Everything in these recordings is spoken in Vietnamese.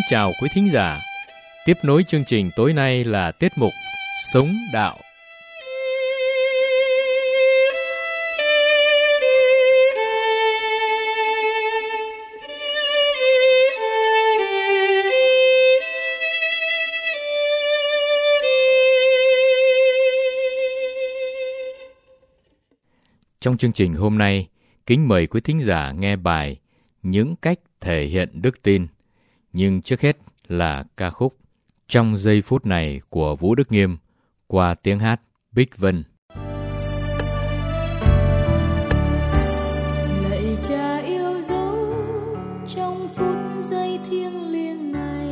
chào quý thính giả. Tiếp nối chương trình tối nay là tiết mục Sống Đạo. Trong chương trình hôm nay, kính mời quý thính giả nghe bài Những cách thể hiện đức tin. Nhưng trước hết là ca khúc Trong giây phút này của Vũ Đức Nghiêm qua tiếng hát Bích Vân. Lạy Cha yêu dấu trong phút giây thiêng liêng này,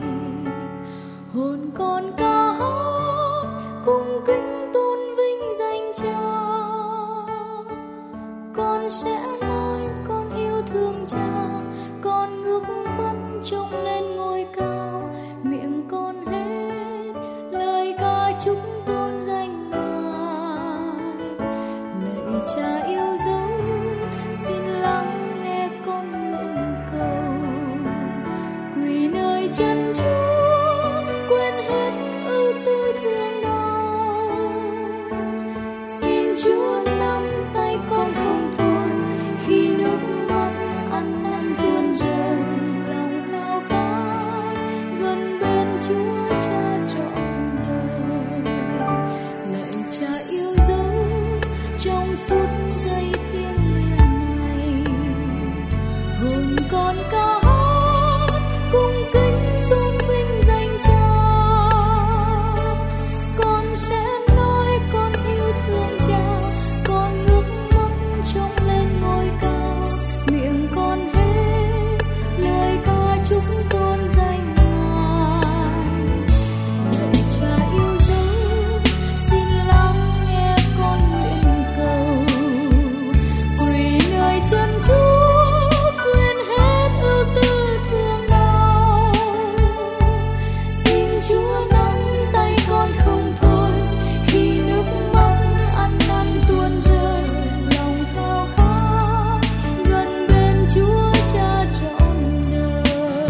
hồn con ca hát cung kính tôn vinh danh Cha. Con sẽ nói con yêu thương Cha, con ngước mắt trông lên ngôi cao, miệng con hết lời ca chúc tôn danh Ngài. Lạy Cha yêu dấu, xin lắng nghe con nguyện cầu, quỳ nơi chân Chúa quên hết ưu tư thương đau. Xin Chúa nắm tay con không thôi, khi nước mắt ăn năn tuôn rơi, lòng khao khát gần bên Chúa Cha trọn đời. Lạy Cha yêu dấu trong phút giây thiêng liêng này, hồn con ca hát cung kính tôn vinh danh Cha. Con sẽ nói con yêu thương Cha, con ngước mắt trông lên ngôi cao, miệng con hết lời ca chúc tôn danh Ngài. Lạy Cha yêu dấu, xin lắng nghe con nguyện cầu, quỳ nơi chân Chúa quên hết ưu tư thương đau. Xin Chúa nắm tay con không thôi, khi nước mắt ăn năn tuôn rơi, lòng khao khát gần bên Chúa Cha trọn đời.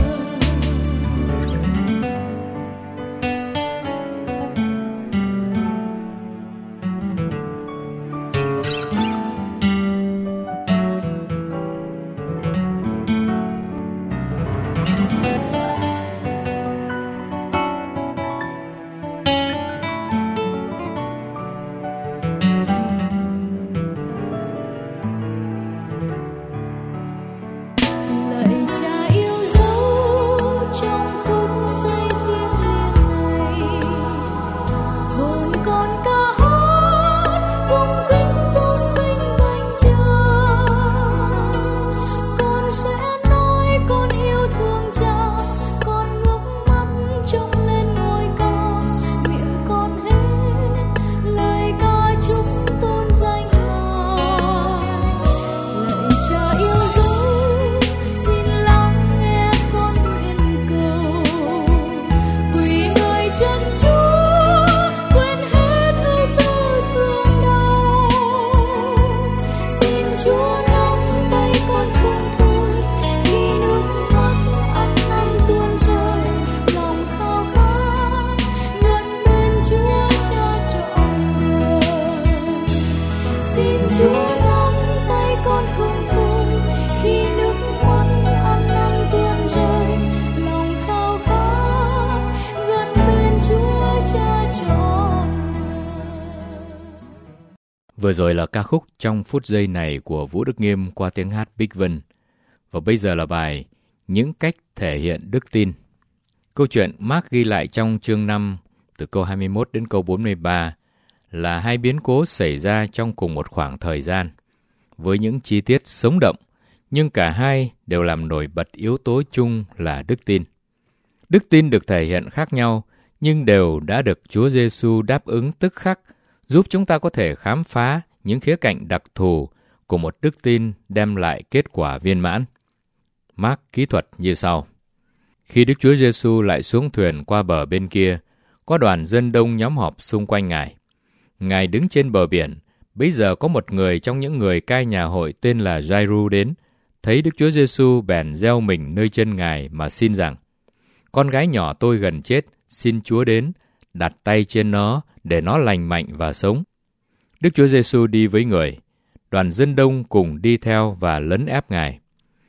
Lạy Cha yêu dấu trong phút giây thiêng liêng này, hồn con ca hát cung kính tôn vinh danh Cha. Con sẽ nói con yêu thương Cha, con ngước mắt trông lên ngôi cao, miệng con hết lời ca chúc tôn danh Ngài. Lạy Cha yêu dấu, xin lắng nghe con nguyện cầu, quỳ nơi chân Chúa quên hết ưu tư thương đau. Xin Chúa nắm tay con không thôi, khi nước mắt ăn năn tuôn rơi, lòng khao khát gần bên Chúa Cha trọn đời. Xin Chúa nắm tay con không thôi, khi nước mắt ăn năn tuôn rơi, lòng khao khát gần bên Chúa Cha trọn đời. Vừa rồi là ca khúc Trong phút giây này của Vũ Đức Nghiêm qua tiếng hát Bích Vân. Và bây giờ là bài Những cách thể hiện đức tin. Câu chuyện Mark ghi lại trong chương 5 từ câu 21 đến câu 43 là hai biến cố xảy ra trong cùng một khoảng thời gian, với những chi tiết sống động, nhưng cả hai đều làm nổi bật yếu tố chung là đức tin. Đức tin được thể hiện khác nhau, nhưng đều đã được Chúa Giêsu đáp ứng tức khắc, giúp chúng ta có thể khám phá những khía cạnh đặc thù của một đức tin đem lại kết quả viên mãn. Mark kỹ thuật như sau. Khi Đức Chúa Giêsu lại xuống thuyền qua bờ bên kia, có đoàn dân đông nhóm họp xung quanh Ngài. Ngài đứng trên bờ biển, bấy giờ có một người trong những người cai nhà hội tên là Giai-ru đến, thấy Đức Chúa Giêsu bèn gieo mình nơi chân Ngài mà xin rằng: Con gái nhỏ tôi gần chết, xin Chúa đến, đặt tay trên nó để nó lành mạnh và sống. Đức Chúa Giêsu đi với người. Đoàn dân đông cùng đi theo và lấn ép Ngài.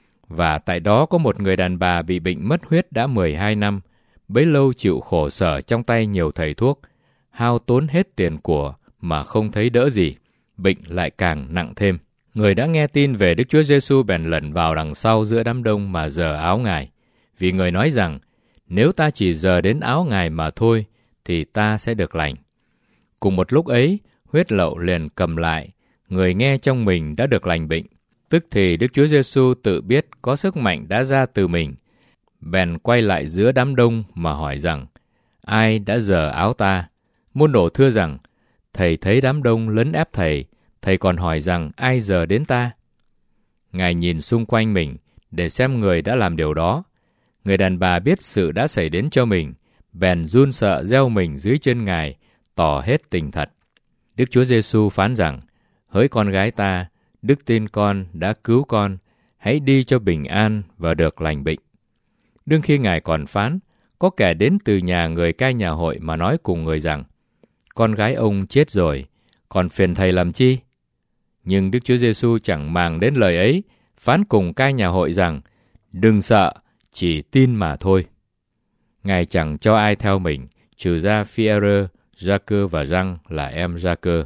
Và tại đó có một người đàn bà bị bệnh mất huyết đã 12 năm, bấy lâu chịu khổ sở trong tay nhiều thầy thuốc, hao tốn hết tiền của mà không thấy đỡ gì, bệnh lại càng nặng thêm. Người đã nghe tin về Đức Chúa Giêsu bèn lẩn vào đằng sau giữa đám đông mà giở áo Ngài, vì người nói rằng, nếu ta chỉ giở đến áo Ngài mà thôi, thì ta sẽ được lành. Cùng một lúc ấy, huyết lậu liền cầm lại, người nghe trong mình đã được lành bệnh. Tức thì Đức Chúa Giêsu tự biết có sức mạnh đã ra từ mình, bèn quay lại giữa đám đông mà hỏi rằng, ai đã giở áo ta? Môn đồ thưa rằng, thầy thấy đám đông lấn ép thầy, thầy còn hỏi rằng ai giở đến ta? Ngài nhìn xung quanh mình để xem người đã làm điều đó. Người đàn bà biết sự đã xảy đến cho mình, bèn run sợ gieo mình dưới chân Ngài, tỏ hết tình thật. Đức Chúa Giêsu phán rằng, hỡi con gái ta, đức tin con đã cứu con, hãy đi cho bình an và được lành bệnh. Đương khi Ngài còn phán, có kẻ đến từ nhà người cai nhà hội mà nói cùng người rằng, con gái ông chết rồi, còn phiền thầy làm chi? Nhưng Đức Chúa Giêsu chẳng màng đến lời ấy, phán cùng cai nhà hội rằng, đừng sợ, chỉ tin mà thôi. Ngài chẳng cho ai theo mình, trừ ra Phi-e-rơ, Gia-cơ và Răng là em Gia-cơ.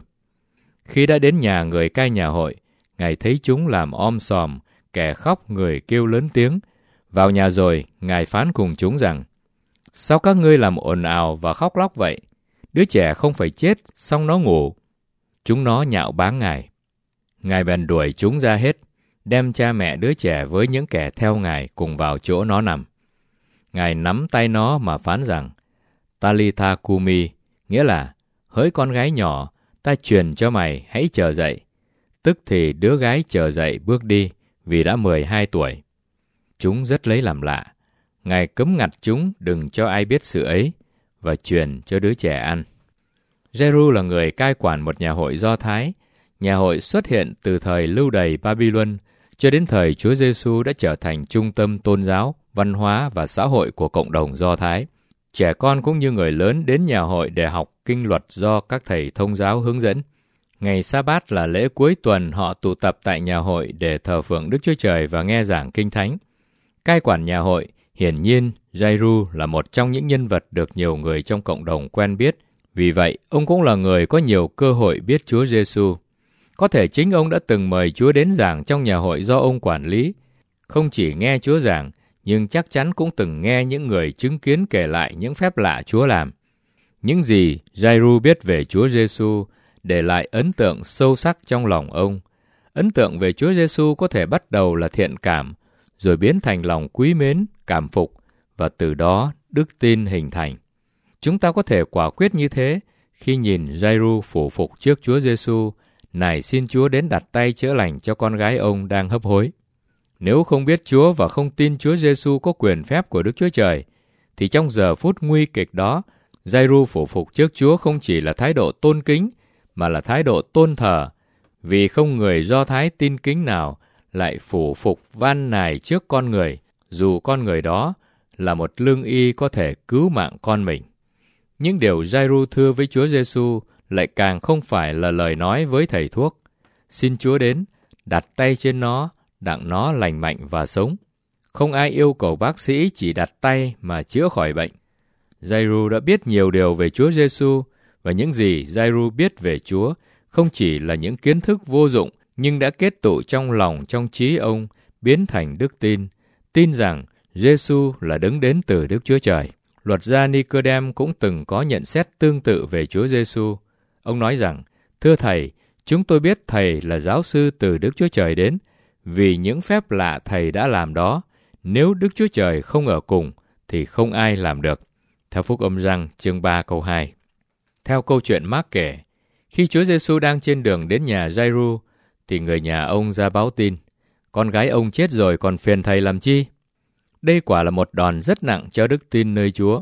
Khi đã đến nhà người cai nhà hội, Ngài thấy chúng làm om sòm, kẻ khóc người kêu lớn tiếng. Vào nhà rồi, Ngài phán cùng chúng rằng, sao các ngươi làm ồn ào và khóc lóc vậy? Đứa trẻ không phải chết, xong nó ngủ. Chúng nó nhạo báng Ngài. Ngài bèn đuổi chúng ra hết, đem cha mẹ đứa trẻ với những kẻ theo Ngài cùng vào chỗ nó nằm. Ngài nắm tay nó mà phán rằng, Talitha Cumi, nghĩa là, hỡi con gái nhỏ, ta truyền cho mày, hãy trở dậy. Tức thì đứa gái trở dậy bước đi, vì đã 12 tuổi. Chúng rất lấy làm lạ. Ngài cấm ngặt chúng đừng cho ai biết sự ấy, và truyền cho đứa trẻ ăn. Giê-ru là người cai quản một nhà hội Do Thái. Nhà hội xuất hiện từ thời lưu đày Babylon cho đến thời Chúa Giêsu đã trở thành trung tâm tôn giáo, văn hóa và xã hội của cộng đồng Do Thái. Trẻ con cũng như người lớn đến nhà hội để học kinh luật do các thầy thông giáo hướng dẫn. Ngày Sa-bát là lễ cuối tuần họ tụ tập tại nhà hội để thờ phượng Đức Chúa Trời và nghe giảng kinh thánh. Cai quản nhà hội, hiển nhiên, Giê-ru là một trong những nhân vật được nhiều người trong cộng đồng quen biết. Vì vậy, ông cũng là người có nhiều cơ hội biết Chúa Giêsu. Có thể chính ông đã từng mời Chúa đến giảng trong nhà hội do ông quản lý. Không chỉ nghe Chúa giảng, nhưng chắc chắn cũng từng nghe những người chứng kiến kể lại những phép lạ Chúa làm. Những gì Giê-ru biết về Chúa Giêsu để lại ấn tượng sâu sắc trong lòng ông. Ấn tượng về Chúa Giêsu có thể bắt đầu là thiện cảm, rồi biến thành lòng quý mến, cảm phục, và từ đó đức tin hình thành. Chúng ta có thể quả quyết như thế khi nhìn Giê-ru phủ phục trước Chúa Giêsu, nài xin Chúa đến đặt tay chữa lành cho con gái ông đang hấp hối. Nếu không biết Chúa và không tin Chúa Giêsu có quyền phép của Đức Chúa Trời, thì trong giờ phút nguy kịch đó, Giê-ru phủ phục trước Chúa không chỉ là thái độ tôn kính, mà là thái độ tôn thờ, vì không người Do Thái tin kính nào lại phủ phục van nài trước con người, dù con người đó là một lương y có thể cứu mạng con mình. Những điều Giê-ru thưa với Chúa Giêsu lại càng không phải là lời nói với thầy thuốc. Xin Chúa đến, đặt tay trên nó, đặng nó lành mạnh và sống. Không ai yêu cầu bác sĩ chỉ đặt tay mà chữa khỏi bệnh. Giê-ru đã biết nhiều điều về Chúa Giêsu, và những gì Giê-ru biết về Chúa không chỉ là những kiến thức vô dụng, nhưng đã kết tụ trong lòng trong trí ông, biến thành đức tin, tin rằng Giêsu là đấng đến từ Đức Chúa Trời. Luật gia Ni-cơ-đem cũng từng có nhận xét tương tự về Chúa Giêsu. Ông nói rằng, thưa Thầy, chúng tôi biết Thầy là giáo sư từ Đức Chúa Trời đến, vì những phép lạ Thầy đã làm đó, nếu Đức Chúa Trời không ở cùng, thì không ai làm được. Theo Phúc Âm Giăng, chương 3 câu 2. Theo câu chuyện Mác kể, khi Chúa Giêsu đang trên đường đến nhà Giê-ru, thì người nhà ông ra báo tin, con gái ông chết rồi còn phiền Thầy làm chi? Đây quả là một đòn rất nặng cho đức tin nơi Chúa.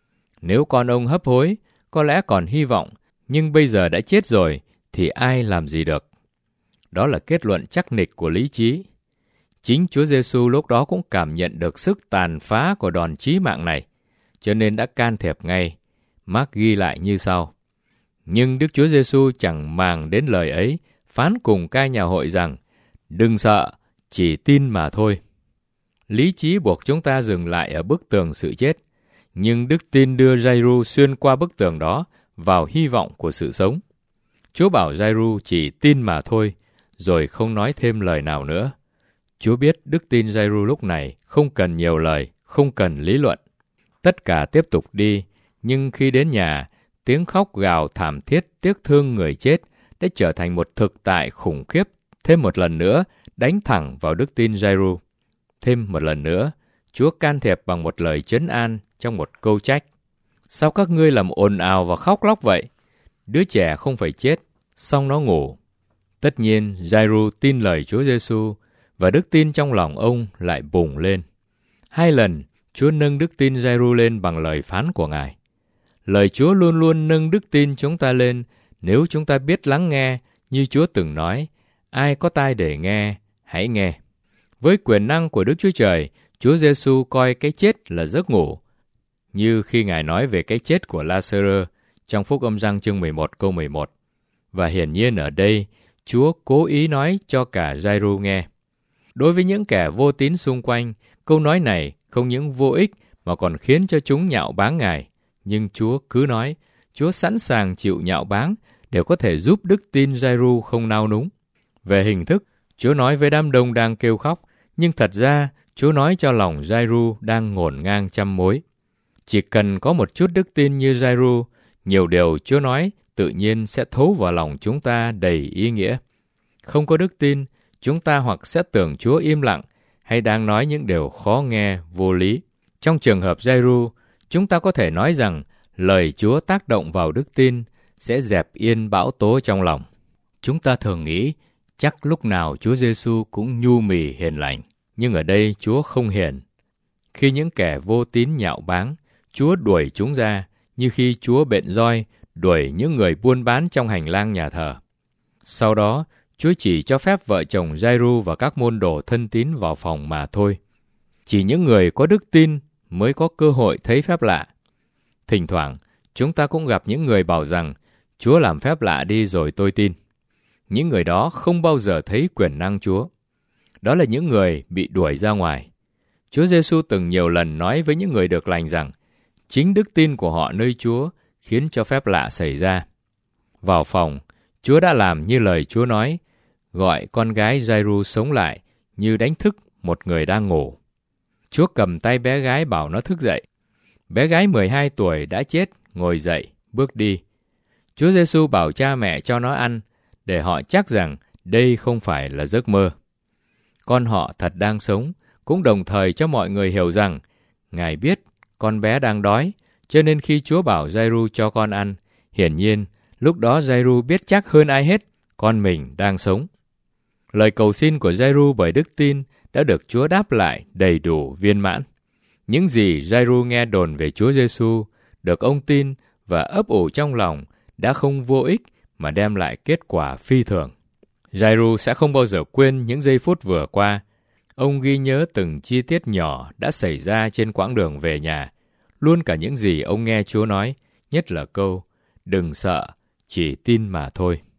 Nếu con ông hấp hối, có lẽ còn hy vọng, nhưng bây giờ đã chết rồi, thì ai làm gì được? Đó là kết luận chắc nịch của lý trí. Chính Chúa Giêsu lúc đó cũng cảm nhận được sức tàn phá của đòn chí mạng này. cho nên đã can thiệp ngay. Mark ghi lại như sau: Nhưng Đức Chúa Giêsu chẳng màng đến lời ấy, phán cùng cai nhà hội rằng: Đừng sợ, chỉ tin mà thôi. Lý trí buộc chúng ta dừng lại ở bức tường sự chết, nhưng đức tin đưa Giai-ru xuyên qua bức tường đó vào hy vọng của sự sống. Chúa bảo Giai-ru chỉ tin mà thôi, rồi không nói thêm lời nào nữa. Chúa biết đức tin Giai-ru lúc này không cần nhiều lời, không cần lý luận. Tất cả tiếp tục đi, nhưng khi đến nhà, tiếng khóc gào thảm thiết tiếc thương người chết đã trở thành một thực tại khủng khiếp, thêm một lần nữa đánh thẳng vào đức tin Giai-ru. Thêm một lần nữa, Chúa can thiệp bằng một lời trấn an trong một câu trách: Sao các ngươi làm ồn ào và khóc lóc vậy? Đứa trẻ không phải chết, song nó ngủ. Tất nhiên, Giai-ru tin lời Chúa Giêsu và đức tin trong lòng ông lại bùng lên. 2 lần, Chúa nâng đức tin Giai-ru lên bằng lời phán của Ngài. Lời Chúa luôn luôn nâng đức tin chúng ta lên nếu chúng ta biết lắng nghe, như Chúa từng nói: Ai có tai để nghe, hãy nghe. Với quyền năng của Đức Chúa Trời, Chúa Giêsu coi cái chết là giấc ngủ, như khi Ngài nói về cái chết của La-sơ-rơ trong Phúc Âm Giăng chương 11 câu 11. Và hiển nhiên ở đây, Chúa cố ý nói cho cả Giai-ru nghe. Đối với những kẻ vô tín xung quanh, câu nói này không những vô ích mà còn khiến cho chúng nhạo báng Ngài. Nhưng Chúa cứ nói, Chúa sẵn sàng chịu nhạo báng để có thể giúp đức tin Giai-ru không nao núng. Về hình thức, Chúa nói với đám đông đang kêu khóc, nhưng thật ra Chúa nói cho lòng Giai-ru đang ngổn ngang trăm mối. Chỉ cần có một chút đức tin như Giai-ru, nhiều điều Chúa nói tự nhiên sẽ thấu vào lòng chúng ta đầy ý nghĩa. Không có đức tin, chúng ta hoặc sẽ tưởng Chúa im lặng hay đang nói những điều khó nghe, vô lý. Trong trường hợp Giai-ru, chúng ta có thể nói rằng lời Chúa tác động vào đức tin sẽ dẹp yên bão tố trong lòng. Chúng ta thường nghĩ chắc lúc nào Chúa Giêsu cũng nhu mì hiền lành, nhưng ở đây Chúa không hiền. Khi những kẻ vô tín nhạo báng, Chúa đuổi chúng ra, như khi Chúa bện roi đuổi những người buôn bán trong hành lang nhà thờ. Sau đó, Chúa chỉ cho phép vợ chồng Giai-ru và các môn đồ thân tín vào phòng mà thôi. Chỉ những người có đức tin mới có cơ hội thấy phép lạ. Thỉnh thoảng, chúng ta cũng gặp những người bảo rằng Chúa làm phép lạ đi rồi tôi tin. Những người đó không bao giờ thấy quyền năng Chúa. Đó là những người bị đuổi ra ngoài. Chúa Giêsu từng nhiều lần nói với những người được lành rằng chính đức tin của họ nơi Chúa khiến cho phép lạ xảy ra. Vào phòng, Chúa đã làm như lời Chúa nói, gọi con gái Giai-ru sống lại như đánh thức một người đang ngủ. Chúa cầm tay bé gái bảo nó thức dậy. Bé gái 12 tuổi đã chết, ngồi dậy, bước đi. Chúa Giêsu bảo cha mẹ cho nó ăn, để họ chắc rằng đây không phải là giấc mơ. Con họ thật đang sống, cũng đồng thời cho mọi người hiểu rằng Ngài biết con bé đang đói, cho nên khi Chúa bảo Giai-ru cho con ăn, hiển nhiên lúc đó Giai-ru biết chắc hơn ai hết con mình đang sống. Lời cầu xin của Giai-ru bởi đức tin đã được Chúa đáp lại đầy đủ viên mãn. Những gì Giai-ru nghe đồn về Chúa Giêsu được ông tin và ấp ủ trong lòng đã không vô ích mà đem lại kết quả phi thường. Giai-ru sẽ không bao giờ quên những giây phút vừa qua. Ông ghi nhớ từng chi tiết nhỏ đã xảy ra trên quãng đường về nhà, luôn cả những gì ông nghe Chúa nói, nhất là câu, đừng sợ, chỉ tin mà thôi.